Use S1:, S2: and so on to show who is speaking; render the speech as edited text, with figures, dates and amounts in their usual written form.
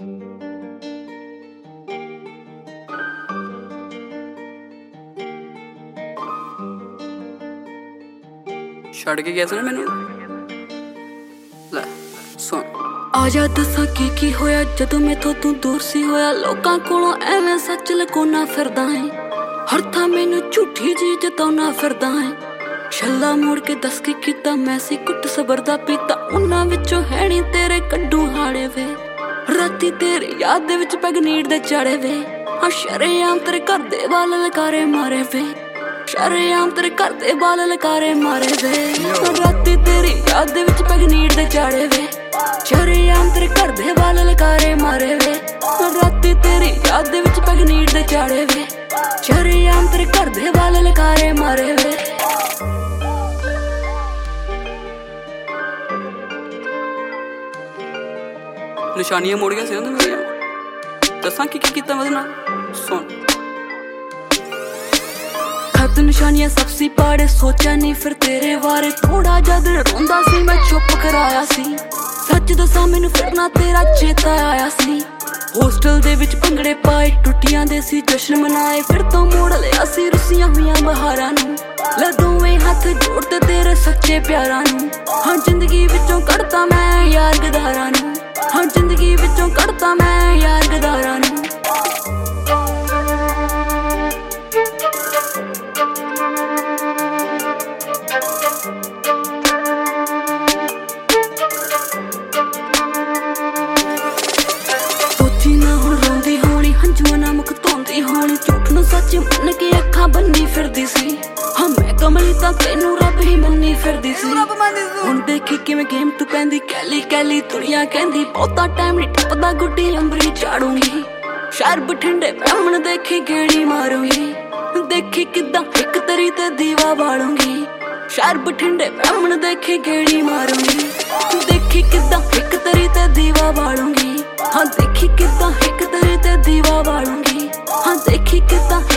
S1: ਛੱਡ ਕੇ ਗਿਆ ਸੀ ਨਾ ਮੈਨੂੰ। ਲੈ ਸੁਣ,
S2: ਆਜਾ ਦੱਸਾਂ ਕੀ ਹੋਇਆ ਜਦੋਂ ਮੈਥੋਂ ਤੂੰ ਦੂਰ ਸੀ ਹੋਇਆ। ਲੋਕਾਂ ਕੋਲੋਂ ਐਵੇਂ ਸੱਚ ਲੁਕਾਉਣਾ ਫਿਰਦਾ ਏ, ਹਰ ਥਾਂ ਮੈਨੂੰ ਝੂਠੀ ਜੀ ਜਤਾਉਣਾ ਫਿਰਦਾ ਏ। ਛੱਲਾ ਮੋੜ ਕੇ ਦੱਸ ਕੇ ਕੀਤਾ ਮੈਂ ਸੀ ਕੁੱਟ ਸਬਰ ਦਾ ਪੀਤਾ, ਉਹਨਾਂ ਵਿੱਚੋਂ ਹੈ ਨੀ ਤੇਰੇ ਕੱਢੂ ਹਾੜੇ ਵੇ। ਰਾਤੀ ਤੇਰੀ ਯਾਦ ਦੇ ਵਿੱਚ ਪੈਗਨੀਟ ਦੇ ਚਾੜੇ ਵੇ, ਹਾਂ ਸ਼ਰੇਆਮ ਤੇਰੇ ਘਰ ਦੇ ਵਾਲ ਲਕਾਰੇ ਮਾਰੇ ਵੇ, ਸ਼ਰੇਆਮ ਤੇਰੇ ਘਰ ਦੇ ਵਾਲ ਲਕਾਰੇ ਮਾਰੇ ਵੇ। ਰਾਤੀ ਤੇਰੀ ਯਾਦ ਦੇ ਵਿੱਚ ਪੈਗਨੀਟ ਦੇ ਚਾੜੇ ਵੇ, ਸ਼ਰੇਆਮ ਤੇਰੇ ਘਰ ਦੇ ਵਾਲ ਲਕਾਰੇ ਮਾਰੇ ਵੇ। ਰਾਤੀ ਤੇਰੀ ਯਾਦ ਦੇ ਵਿੱਚ ਪੈਗਨੀਟ ਦੇ ਚਾੜੇ ਵੇ, ਸ਼ਰੇਆਮ ਤੇਰੇ ਘਰ ਦੇ ਵਾਲ ਲਕਾਰੇ ਮਾਰੇ ਵੇ।
S1: ਨਿਸ਼ਾਨੀਆਂ ਮੋੜ ਗਿਆ ਸੀ ਨਾ ਮੇਰੀਆਂ। ਦੱਸਾਂ ਕੀ ਕੀਤਾ ਮੈਂ ਉਹਦੇ ਨਾਲ? ਸੁਣ,
S2: ਖਤ ਨਿਸ਼ਾਨੀਆਂ ਸਭ ਸੀ ਪਾੜੇ, ਸੋਚਿਆ ਨਹੀਂ ਫਿਰ ਤੇਰੇ ਬਾਰੇ। ਥੋੜਾ ਜਦ ਰੋਂਦਾ ਸੀ ਮੈਂ ਚੁੱਪ ਕਰਾਇਆ ਸੀ, ਸੱਚ ਦੱਸਾਂ ਮੈਨੂੰ ਫਿਰ ਨਾ ਤੇਰਾ ਚੇਤਾ ਆਇਆ ਸੀ। ਹੋਸਟਲ ਦੇ ਵਿੱਚ ਭੰਗੜੇ ਪਾਏ, ਟੁੱਟੀਆਂ ਦੇ ਸੀ ਜਸ਼ਨ ਮਨਾਏ, ਫਿਰ ਤੋਂ ਮੋੜ ਲਿਆ ਸੀ ਰੁੱਸੀਆਂ ਹੋਈਆਂ ਬਹਾਰਾਂ ਨੂੰ। ਲੈ ਦੋਵੇਂ ਹੱਥ ਜੋੜਦੇ ਤੇਰੇ ਸੱਚੇ ਪਿਆਰਾਂ ਨੂੰ, ਹਾਂ ਜ਼ਿੰਦਗੀ ਵਿੱਚੋਂ ਕੱਢਤਾ ਮੈਂ ਯਾਰ ਗਦਾਰਾਂ ਨੂੰ, ਹਾਂ ਜ਼ਿੰਦਗੀ ਵਿੱਚੋਂ ਕੱਢਤਾ ਮੈਂ ਯਾਰ ਗਦਾਰਾਂ ਨੂੰ। ਸੋਚੀ ਨਾ ਹੁਣ ਰੋਂਦੀ ਹੋਣੀ, ਹੰਝੂਆਂ ਨਾਲ ਮੁੱਖ ਧੋਂਦੀ ਹੋਣੀ, ਝੂਠ ਨੂੰ ਸੱਚ ਮੰਨ ਕੇ ਅੱਖਾਂ ਬੰਨੀ ਫਿਰਦੀ ਸੀ। ਹਾਂ ਮੈਂ ਕਮਲੀ ਤਾਂ ਤੈਨੂੰ ਰੱਬ ਹੀ ਮੰਨੀ ਫਿਰਦੀ ਸੀ। ਹੁਣ ਦੇਖੀ ਕਿਵੇਂ ਗੇਮ ਤੂੰ ਪੈਂਦੀ, ਕੈਲੀ ਕੈਲੀ ਦੁਨੀਆ ਕਹਿੰਦੀ ਬਹੁਤਾ ਟਾਈਮ ਨਹੀਂ ਟੱਪਦਾ, ਗੁੱਡੀ ਅੰਬਰੀ ਚਾੜੂੰਗੀ। ਸ਼ਹਿਰ ਬਠਿੰਡੇ ਬ੍ਰਾਹਮਣ ਦੇਖੀ ਗੇੜੀ ਮਾਰੂੰਗੀ, ਦੇਖੀ ਕਿੱਦਾਂ ਇੱਕ ਤਰੀ ਤੇ ਦੀਵਾ ਬਾਲੂੰਗੀ। ਸ਼ਹਿਰ ਬਠਿੰਡੇ ਬ੍ਰਾਹਮਣ ਦੇਖੀ ਗੇੜੀ ਮਾਰੂੰਗੀ, ਦੇਖੀ ਕਿੱਦਾਂ ਇੱਕ ਤਰੀ ਤੇ ਦੀਵਾ ਬਾਲੂੰਗੀ। ਹਾਂ ਦੇਖੀ ਕਿੱਦਾਂ ਇੱਕ ਤਰੀ ਤੇ ਦੀਵਾ ਬਾਲੂੰਗੀ, ਹਾਂ ਦੇਖੀ ਕਿੱਦਾਂ